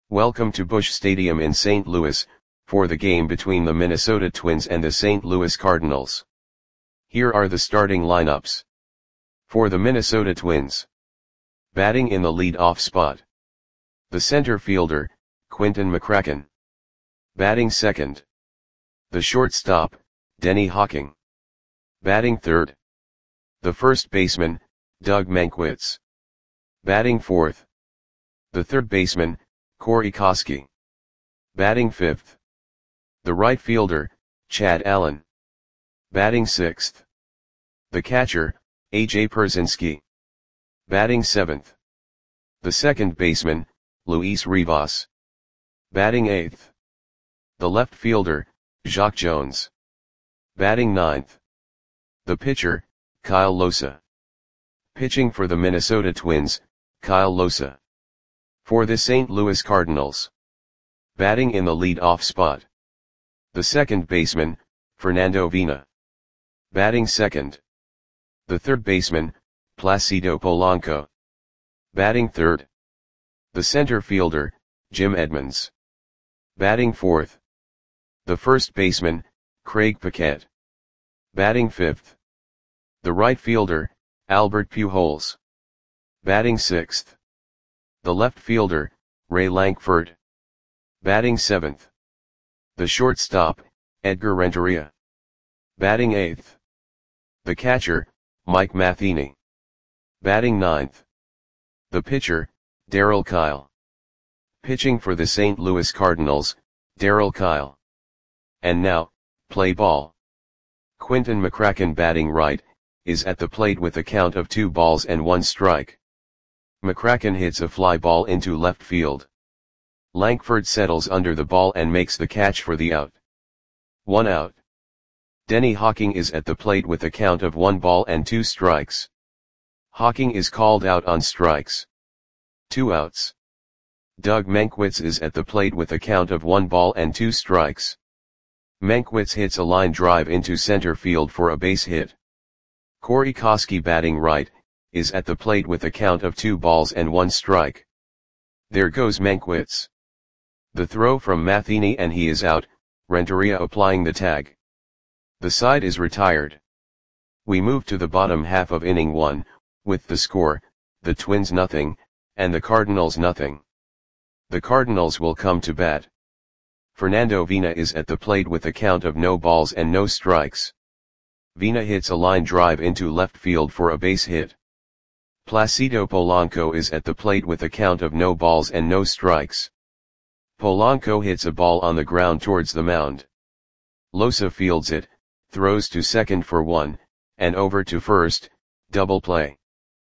Welcome to Busch Stadium in St. Louis, for the game between the Minnesota Twins and the St. Louis Cardinals. Here are the starting lineups. For the Minnesota Twins. Batting in the lead-off spot. The center fielder, Quinton McCracken. Batting second. The shortstop, Denny Hawking. Batting third. The first baseman, Doug Mankiewicz. Batting fourth. The third baseman, Corey Koskie. Batting fifth. The right fielder, Chad Allen. Batting sixth. The catcher, A.J. Pierzynski. Batting seventh. The second baseman, Luis Rivas. Batting eighth. The left fielder, Jacque Jones. Batting ninth. The pitcher, Kyle Lohse. Pitching for the Minnesota Twins, Kyle Lohse. For the St. Louis Cardinals. Batting in the lead-off spot. The second baseman, Fernando Vina. Batting second. The third baseman, Placido Polanco. Batting third. The center fielder, Jim Edmonds. Batting fourth. The first baseman, Craig Paquette. Batting fifth. The right fielder, Albert Pujols. Batting sixth. The left fielder, Ray Lankford. Batting seventh. The shortstop, Edgar Renteria. Batting eighth. The catcher, Mike Matheny. Batting ninth. The pitcher, Darryl Kile. Pitching for the St. Louis Cardinals, Darryl Kile. And now, play ball. Quinton McCracken batting right, is at the plate with a count of 2 balls and 1 strike. McCracken hits a fly ball into left field. Lankford settles under the ball and makes the catch for the out. 1 out. Denny Hawking is at the plate with a count of 1 ball and 2 strikes. Hawking is called out on strikes. 2 outs. Doug Mankiewicz is at the plate with a count of 1 ball and 2 strikes. Mankiewicz hits a line drive into center field for a base hit. Corey Koskie batting right, is at the plate with a count of 2 balls and 1 strike. There goes Mankiewicz. The throw from Matheny and he is out, Renteria applying the tag. The side is retired. We move to the bottom half of inning 1, with the score, the Twins nothing, and the Cardinals nothing. The Cardinals will come to bat. Fernando Vina is at the plate with a count of no balls and no strikes. Vina hits a line drive into left field for a base hit. Placido Polanco is at the plate with a count of no balls and no strikes. Polanco hits a ball on the ground towards the mound. Lohse fields it, throws to second for 1, and over to first, double play.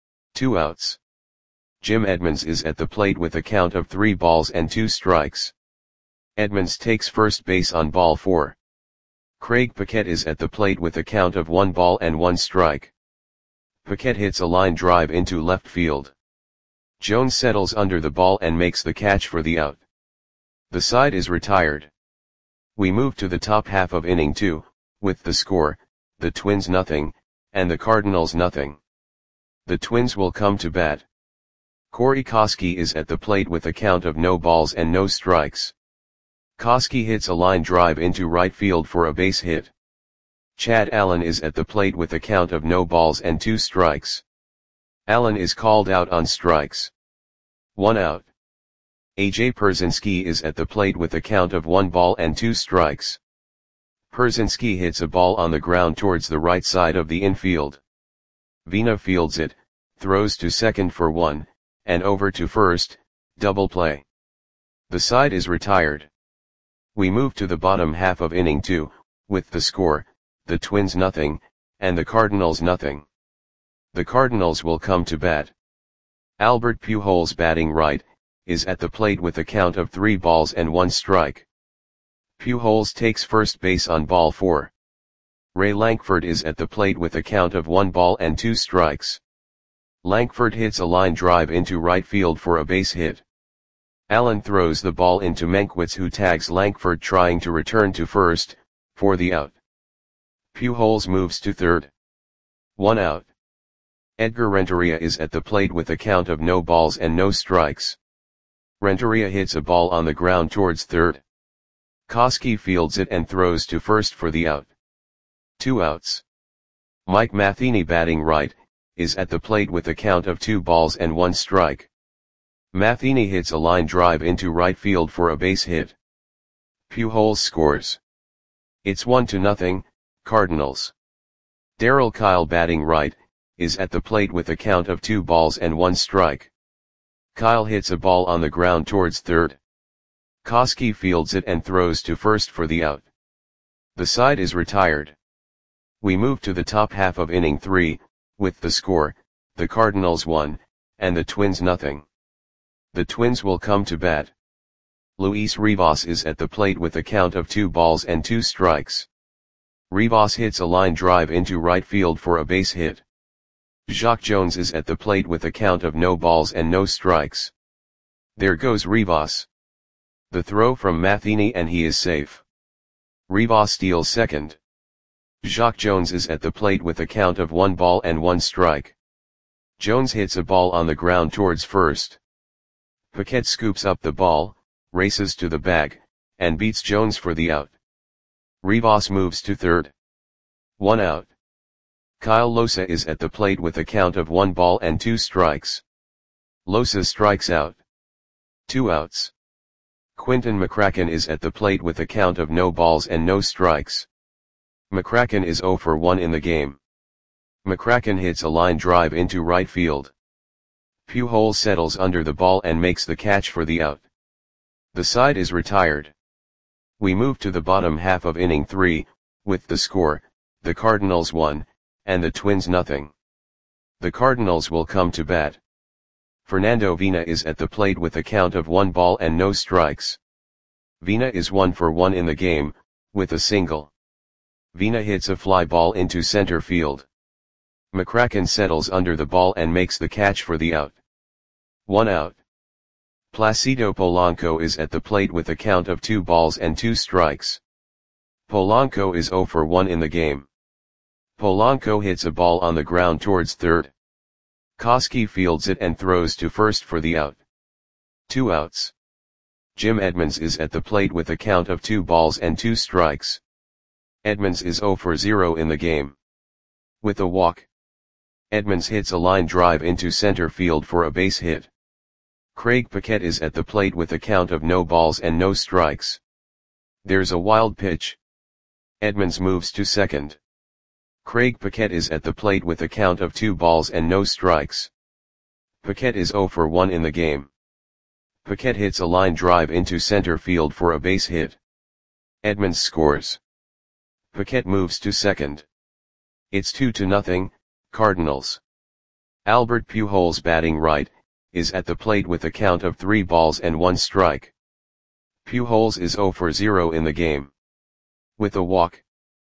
2 outs. Jim Edmonds is at the plate with a count of 3 balls and 2 strikes. Edmonds takes first base on ball 4. Craig Paquette is at the plate with a count of 1 ball and 1 strike. Paquette hits a line drive into left field. Jones settles under the ball and makes the catch for the out. The side is retired. We move to the top half of inning 2, with the score, the Twins nothing, and the Cardinals nothing. The Twins will come to bat. Corey Koskie is at the plate with a count of no balls and no strikes. Koskie hits a line drive into right field for a base hit. Chad Allen is at the plate with a count of no balls and 2 strikes. Allen is called out on strikes. 1 out. A.J. Pierzynski is at the plate with a count of 1 ball and 2 strikes. Pierzynski hits a ball on the ground towards the right side of the infield. Vina fields it, throws to second for 1, and over to first, double play. The side is retired. We move to the bottom half of inning 2, with the score, the Twins nothing, and the Cardinals nothing. The Cardinals will come to bat. Albert Pujols batting right, is at the plate with a count of 3 balls and 1 strike. Pujols takes first base on ball 4. Ray Lankford is at the plate with a count of 1 ball and 2 strikes. Lankford hits a line drive into right field for a base hit. Allen throws the ball into Mankiewicz, who tags Lankford trying to return to first, for the out. Pujols moves to third. 1 out. Edgar Renteria is at the plate with a count of no balls and no strikes. Renteria hits a ball on the ground towards third. Koski fields it and throws to first for the out. 2 outs. Mike Matheny batting right, is at the plate with a count of 2 balls and 1 strike. Matheny hits a line drive into right field for a base hit. Pujols scores. It's 1-0, Cardinals. Darryl Kile batting right, is at the plate with a count of 2 balls and 1 strike. Kile hits a ball on the ground towards third. Koski fields it and throws to first for the out. The side is retired. We move to the top half of inning 3, with the score, the Cardinals 1, and the Twins 0. The Twins will come to bat. Luis Rivas is at the plate with a count of 2 balls and 2 strikes. Rivas hits a line drive into right field for a base hit. Jacque Jones is at the plate with a count of no balls and no strikes. There goes Rivas. The throw from Matheny and he is safe. Rivas steals second. Jacque Jones is at the plate with a count of 1 ball and 1 strike. Jones hits a ball on the ground towards first. Paquette scoops up the ball, races to the bag, and beats Jones for the out. Rivas moves to third. 1 out. Kyle Losa is at the plate with a count of 1 ball and 2 strikes. Losa strikes out. 2 outs. Quinton McCracken is at the plate with a count of no balls and no strikes. McCracken is 0 for 1 in the game. McCracken hits a line drive into right field. Pujols settles under the ball and makes the catch for the out. The side is retired. We move to the bottom half of inning 3, with the score, the Cardinals 1, and the Twins 0. The Cardinals will come to bat. Fernando Vina is at the plate with a count of 1 ball and no strikes. Vina is 1 for 1 in the game, with a single. Vina hits a fly ball into center field. McCracken settles under the ball and makes the catch for the out. 1 out. Placido Polanco is at the plate with a count of 2 balls and 2 strikes. Polanco is 0 for 1 in the game. Polanco hits a ball on the ground towards third. Koski fields it and throws to first for the out. 2 outs. Jim Edmonds is at the plate with a count of 2 balls and 2 strikes. Edmonds is 0 for 0 in the game. With a walk. Edmonds hits a line drive into center field for a base hit. Craig Paquette is at the plate with a count of no balls and no strikes. There's a wild pitch. Edmonds moves to second. Craig Paquette is at the plate with a count of 2 balls and no strikes. Paquette is 0 for 1 in the game. Paquette hits a line drive into center field for a base hit. Edmonds scores. Paquette moves to second. It's 2-0, Cardinals. Albert Pujols batting right, is at the plate with a count of 3 balls and 1 strike. Pujols is 0 for 0 in the game. With a walk.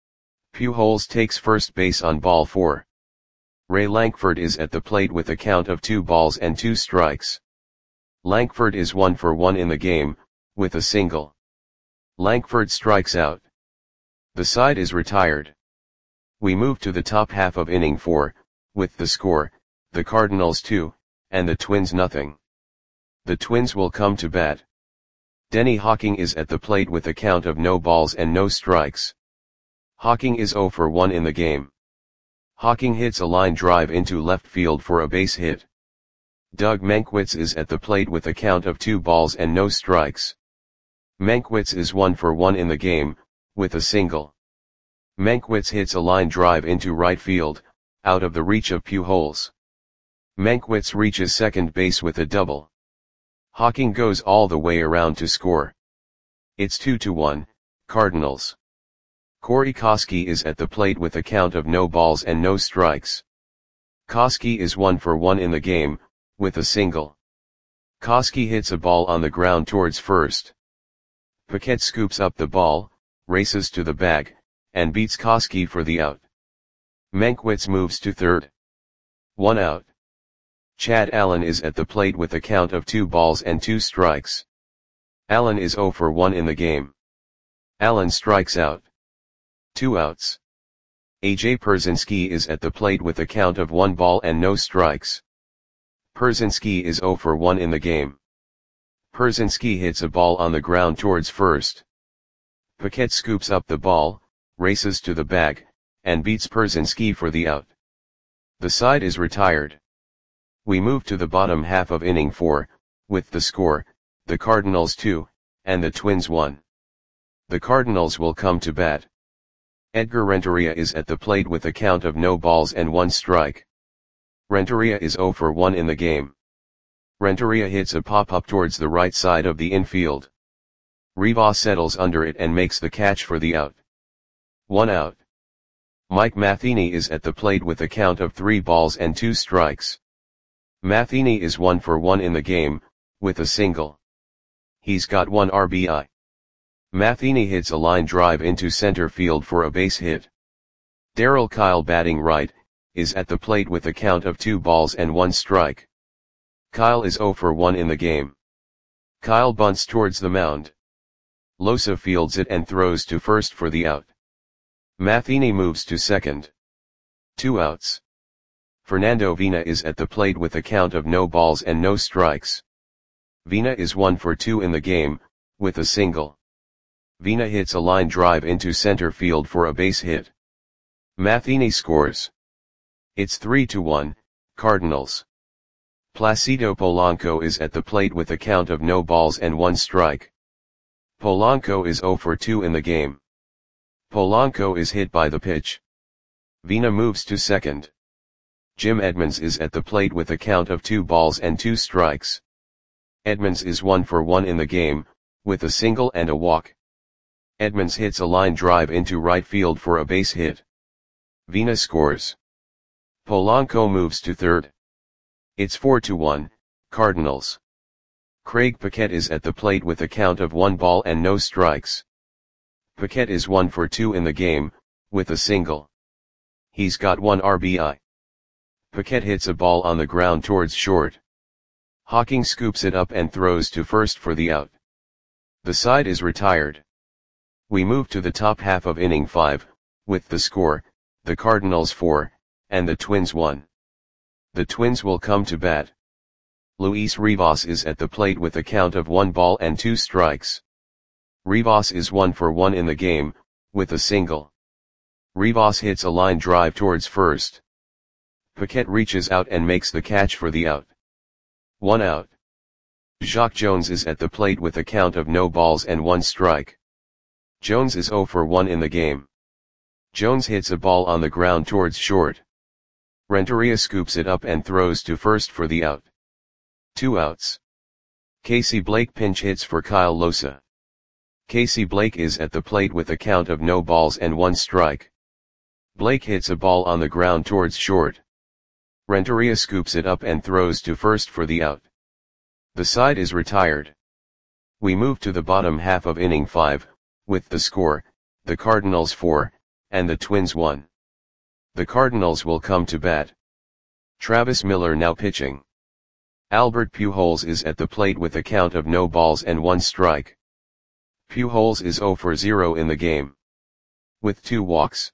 Pujols takes first base on ball 4. Ray Lankford is at the plate with a count of 2 balls and 2 strikes. Lankford is 1 for 1 in the game, with a single. Lankford strikes out. The side is retired. We move to the top half of inning 4, with the score, the Cardinals 2, and the Twins 0. The Twins will come to bat. Denny Hawking is at the plate with a count of no balls and no strikes. Hawking is 0 for 1 in the game. Hawking hits a line drive into left field for a base hit. Doug Mankiewicz is at the plate with a count of 2 balls and no strikes. Mankiewicz is 1 for 1 in the game, with a single. Mankiewicz hits a line drive into right field, out of the reach of Pujols. Mankiewicz reaches second base with a double. Hawking goes all the way around to score. It's 2-1, Cardinals. Corey Koski is at the plate with a count of no balls and no strikes. Koski is 1 for 1 in the game, with a single. Koski hits a ball on the ground towards first. Paquette scoops up the ball, races to the bag, and beats Koski for the out. Mankiewicz moves to third. 1 out. Chad Allen is at the plate with a count of 2 balls and 2 strikes. Allen is 0 for 1 in the game. Allen strikes out. 2 outs. A.J. Pierzynski is at the plate with a count of 1 ball and no strikes. Pierzynski is 0 for 1 in the game. Persinski hits a ball on the ground towards first. Paquette scoops up the ball, races to the bag, and beats Persinski for the out. The side is retired. We move to the bottom half of inning 4, with the score, the Cardinals 2, and the Twins 1. The Cardinals will come to bat. Edgar Renteria is at the plate with a count of no balls and 1 strike. Renteria is 0 for 1 in the game. Renteria hits a pop-up towards the right side of the infield. Rivas settles under it and makes the catch for the out. 1 out. Mike Matheny is at the plate with a count of 3 balls and 2 strikes. Matheny is 1 for 1 in the game, with a single. He's got 1 RBI. Matheny hits a line drive into center field for a base hit. Darryl Kile, batting right, is at the plate with a count of 2 balls and 1 strike. Kile is 0 for 1 in the game. Kile bunts towards the mound. Losa fields it and throws to first for the out. Matheny moves to second. 2 outs. Fernando Vina is at the plate with a count of no balls and no strikes. Vina is 1 for 2 in the game, with a single. Vina hits a line drive into center field for a base hit. Matheny scores. It's 3-1, Cardinals. Placido Polanco is at the plate with a count of no balls and 1 strike. Polanco is 0 for 2 in the game. Polanco is hit by the pitch. Vina moves to second. Jim Edmonds is at the plate with a count of 2 balls and 2 strikes. Edmonds is 1 for 1 in the game, with a single and a walk. Edmonds hits a line drive into right field for a base hit. Vina scores. Polanco moves to third. It's 4-1, Cardinals. Craig Paquette is at the plate with a count of 1 ball and no strikes. Paquette is 1 for 2 in the game, with a single. He's got 1 RBI. Paquette hits a ball on the ground towards short. Hawking scoops it up and throws to first for the out. The side is retired. We move to the top half of inning 5, with the score, the Cardinals 4, and the Twins 1. The Twins will come to bat. Luis Rivas is at the plate with a count of 1 ball and 2 strikes. Rivas is 1 for 1 in the game, with a single. Rivas hits a line drive towards first. Paquette reaches out and makes the catch for the out. 1 out. Jacque Jones is at the plate with a count of no balls and 1 strike. Jones is 0 for 1 in the game. Jones hits a ball on the ground towards short. Renteria scoops it up and throws to first for the out. 2 outs. Casey Blake pinch hits for Kyle Losa. Casey Blake is at the plate with a count of no balls and 1 strike. Blake hits a ball on the ground towards short. Renteria scoops it up and throws to first for the out. The side is retired. We move to the bottom half of inning 5, with the score, the Cardinals 4, and the Twins 1. The Cardinals will come to bat. Travis Miller now pitching. Albert Pujols is at the plate with a count of no balls and 1 strike. Pujols is 0 for 0 in the game. With 2 walks.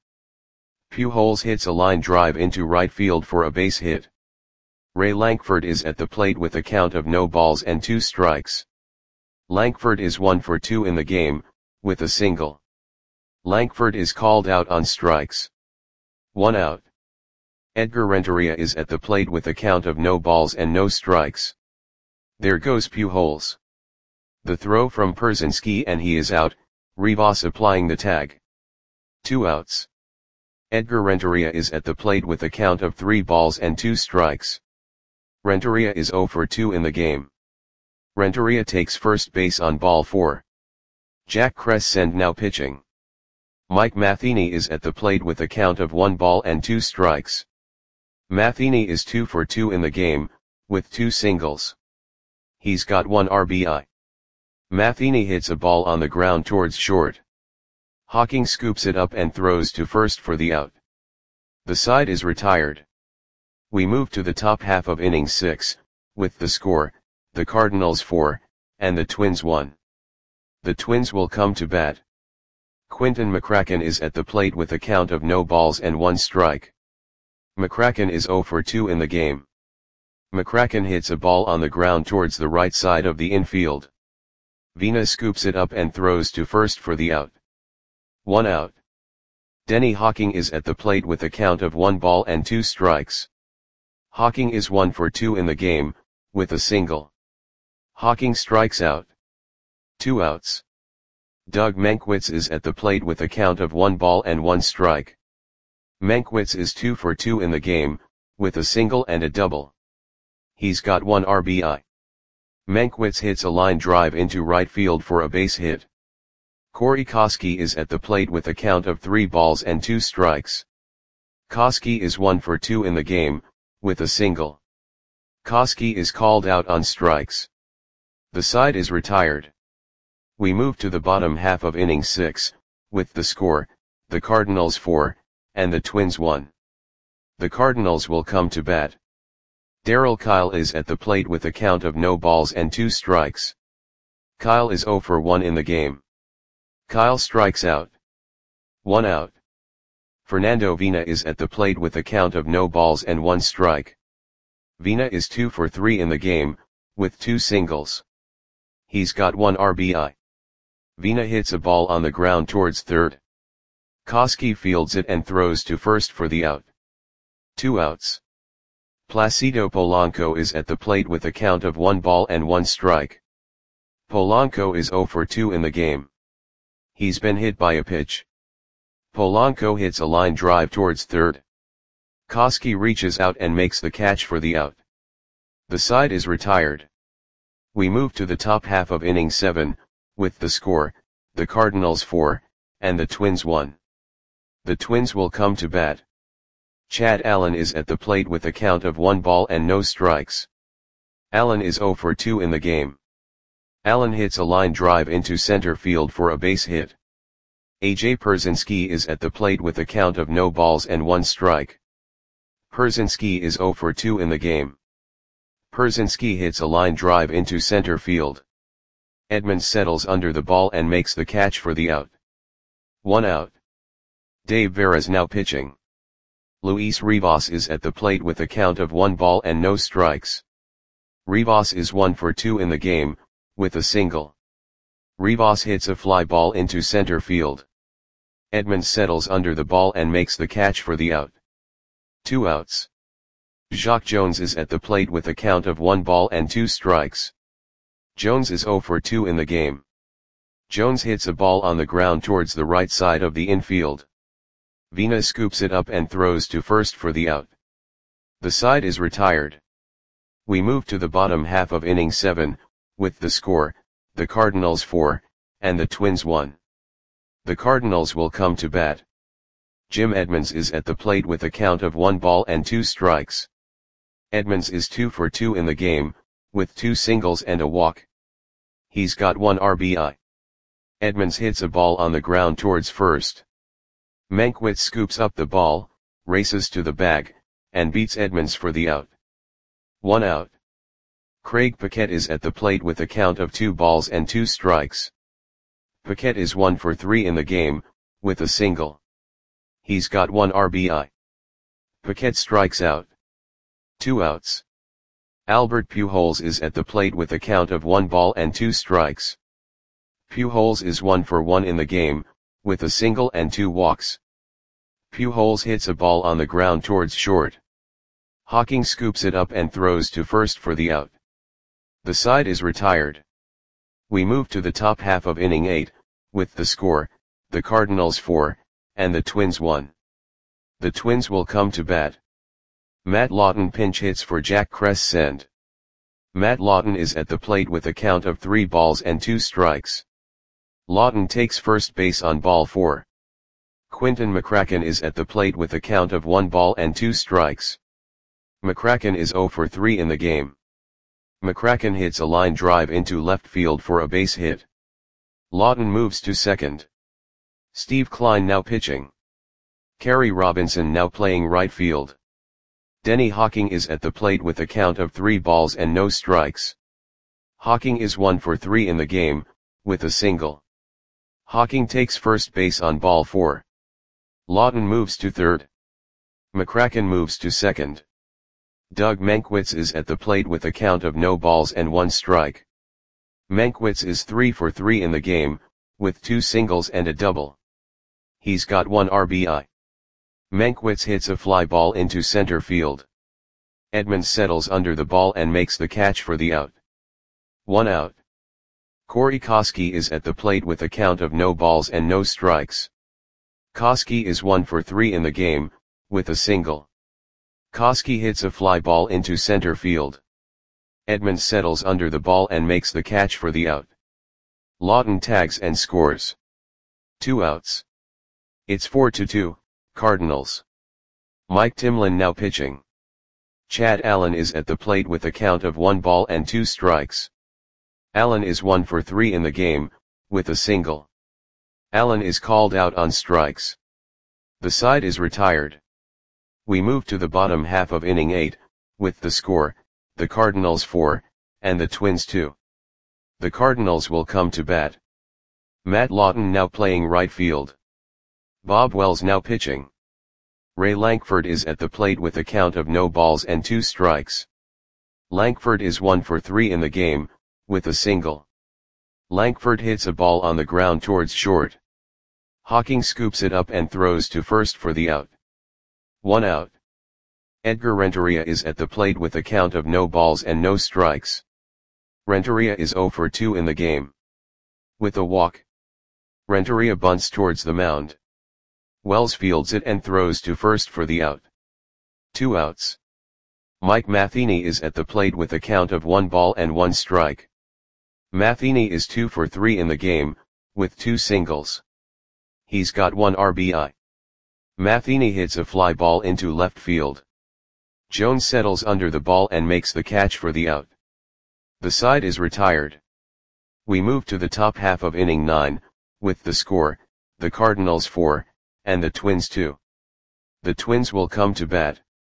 Pujols hits a line drive into right field for a base hit. Ray Lankford is at the plate with a count of no balls and 2 strikes. Lankford is 1 for 2 in the game, with a single. Lankford is called out on strikes. 1 out. Edgar Renteria is at the plate with a count of no balls and no strikes. There goes Pujols. The throw from Persinski and he is out, Rivas applying the tag. 2 outs. Edgar Renteria is at the plate with a count of 3 balls and 2 strikes. Renteria is 0 for 2 in the game. Renteria takes first base on ball 4. Jack Crescent now pitching. Mike Matheny is at the plate with a count of 1 ball and 2 strikes. Matheny is 2 for 2 in the game, with 2 singles. He's got 1 RBI. Matheny hits a ball on the ground towards short. Hawking scoops it up and throws to first for the out. The side is retired. We move to the top half of inning 6, with the score, the Cardinals 4, and the Twins 1. The Twins will come to bat. Quinton McCracken is at the plate with a count of no balls and 1 strike. McCracken is 0 for 2 in the game. McCracken hits a ball on the ground towards the right side of the infield. Vina scoops it up and throws to first for the out. 1 out. Denny Hawking is at the plate with a count of 1 ball and 2 strikes. Hawking is 1 for 2 in the game, with a single. Hawking strikes out. 2 outs. Doug Mankiewicz is at the plate with a count of 1 ball and 1 strike. Mankiewicz is 2 for 2 in the game, with a single and a double. He's got 1 RBI. Mankiewicz hits a line drive into right field for a base hit. Corey Koskie is at the plate with a count of 3 balls and 2 strikes. Koskie is 1 for 2 in the game, with a single. Koskie is called out on strikes. The side is retired. We move to the bottom half of inning 6, with the score, the Cardinals 4, and the Twins 1. The Cardinals will come to bat. Darryl Kile is at the plate with a count of no balls and 2 strikes. Kile is 0 for 1 in the game. Kile strikes out. 1 out. Fernando Vina is at the plate with a count of no balls and 1 strike. Vina is 2 for 3 in the game, with 2 singles. He's got 1 RBI. Vina hits a ball on the ground towards third. Koskie fields it and throws to first for the out. 2 outs. Placido Polanco is at the plate with a count of 1 ball and 1 strike. Polanco is 0 for 2 in the game. He's been hit by a pitch. Polanco hits a line drive towards third. Koskie reaches out and makes the catch for the out. The side is retired. We move to the top half of inning 7, with the score, the Cardinals 4, and the Twins 1. The Twins will come to bat. Chad Allen is at the plate with a count of 1 ball and no strikes. Allen is 0 for 2 in the game. Allen hits a line drive into center field for a base hit. A.J. Pierzynski is at the plate with a count of no balls and 1 strike. Pierzynski is 0 for 2 in the game. Pierzynski hits a line drive into center field. Edmonds settles under the ball and makes the catch for the out. 1 out. Dave Veras now pitching. Luis Rivas is at the plate with a count of 1 ball and no strikes. Rivas is 1 for 2 in the game, with a single. Rivas hits a fly ball into center field. Edmonds settles under the ball and makes the catch for the out. 2 outs. Jacque Jones is at the plate with a count of 1 ball and 2 strikes. Jones is 0 for 2 in the game. Jones hits a ball on the ground towards the right side of the infield. Vina scoops it up and throws to first for the out. The side is retired. We move to the bottom half of inning 7, with the score, the Cardinals 4, and the Twins 1. The Cardinals will come to bat. Jim Edmonds is at the plate with a count of 1 ball and 2 strikes. Edmonds is 2 for 2 in the game, with 2 singles and a walk. He's got 1 RBI. Edmonds hits a ball on the ground towards first. Mankiewicz scoops up the ball, races to the bag, and beats Edmonds for the out. 1 out. Craig Paquette is at the plate with a count of 2 balls and 2 strikes. Paquette is 1 for 3 in the game, with a single. He's got 1 RBI. Paquette strikes out. 2 outs. Albert Pujols is at the plate with a count of 1 ball and 2 strikes. Pujols is 1 for 1 in the game, with a single and 2 walks. Pujols hits a ball on the ground towards short. Hawking scoops it up and throws to first for the out. The side is retired. We move to the top half of inning 8, with the score, the Cardinals 4, and the Twins 1. The Twins will come to bat. Matt Lawton pinch hits for Jack Crescent. Matt Lawton is at the plate with a count of 3 balls and 2 strikes. Lawton takes first base on ball 4. Quinton McCracken is at the plate with a count of 1 ball and 2 strikes. McCracken is 0 for 3 in the game. McCracken hits a line drive into left field for a base hit. Lawton moves to second. Steve Klein now pitching. Kerry Robinson now playing right field. Denny Hawking is at the plate with a count of 3 balls and no strikes. Hawking is 1 for 3 in the game, with a single. Hawking takes first base on ball 4. Lawton moves to third. McCracken moves to second. Doug Mankiewicz is at the plate with a count of no balls and 1 strike. Mankiewicz is 3 for 3 in the game, with 2 singles and a double. He's got 1 RBI. Mankiewicz hits a fly ball into center field. Edmonds settles under the ball and makes the catch for the out. 1 out. Corey Koskie is at the plate with a count of no balls and no strikes. Koskie is 1 for 3 in the game, with a single. Koskie hits a fly ball into center field. Edmonds settles under the ball and makes the catch for the out. Lawton tags and scores. 2 outs. It's 4-2, Cardinals. Mike Timlin now pitching. Chad Allen is at the plate with a count of 1 ball and 2 strikes. Allen is 1 for 3 in the game, with a single. Allen is called out on strikes. The side is retired. We move to the bottom half of inning 8, with the score, the Cardinals 4, and the Twins 2. The Cardinals will come to bat. Matt Lawton now playing right field. Bob Wells now pitching. Ray Lankford is at the plate with a count of no balls and 2 strikes. Lankford is 1 for 3 in the game, with a single. Lankford hits a ball on the ground towards short. Hawking scoops it up and throws to first for the out. 1 out. Edgar Renteria is at the plate with a count of no balls and no strikes. Renteria is 0 for 2 in the game. With a walk. Renteria bunts towards the mound. Wells fields it and throws to first for the out. 2 outs. Mike Matheny is at the plate with a count of 1 ball and 1 strike. Matheny is 2 for 3 in the game, with 2 singles. He's got 1 RBI. Matheny hits a fly ball into left field. Jones settles under the ball and makes the catch for the out. The side is retired. We move to the top half of inning 9, with the score, the Cardinals 4, and the Twins 2. The Twins will come to bat.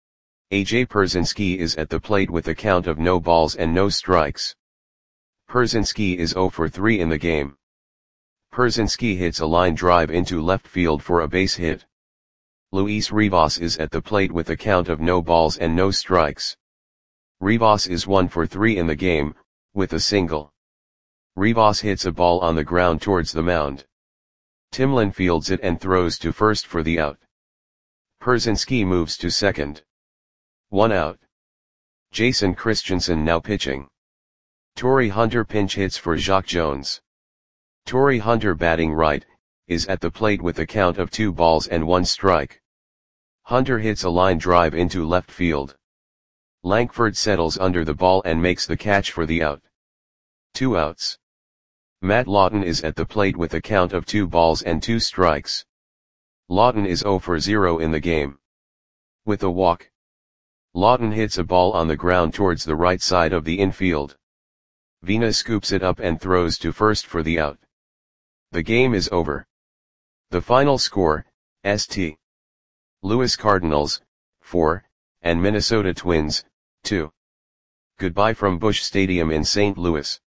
AJ Pierzynski is at the plate with a count of no balls and no strikes. Pierzynski is 0 for 3 in the game. Pierzynski hits a line drive into left field for a base hit. Luis Rivas is at the plate with a count of no balls and no strikes. Rivas is 1 for 3 in the game, with a single. Rivas hits a ball on the ground towards the mound. Timlin fields it and throws to first for the out. Pierzynski moves to second. 1 out. Jason Christensen now pitching. Torrey Hunter pinch hits for Jacque Jones. Torrey Hunter batting right, is at the plate with a count of 2 balls and 1 strike. Hunter hits a line drive into left field. Lankford settles under the ball and makes the catch for the out. 2 outs. Matt Lawton is at the plate with a count of 2 balls and 2 strikes. Lawton is 0 for 0 in the game. With a walk. Lawton hits a ball on the ground towards the right side of the infield. Vina scoops it up and throws to first for the out. The game is over. The final score, St. Louis Cardinals, 4, and Minnesota Twins, 2. Goodbye from Busch Stadium in St. Louis.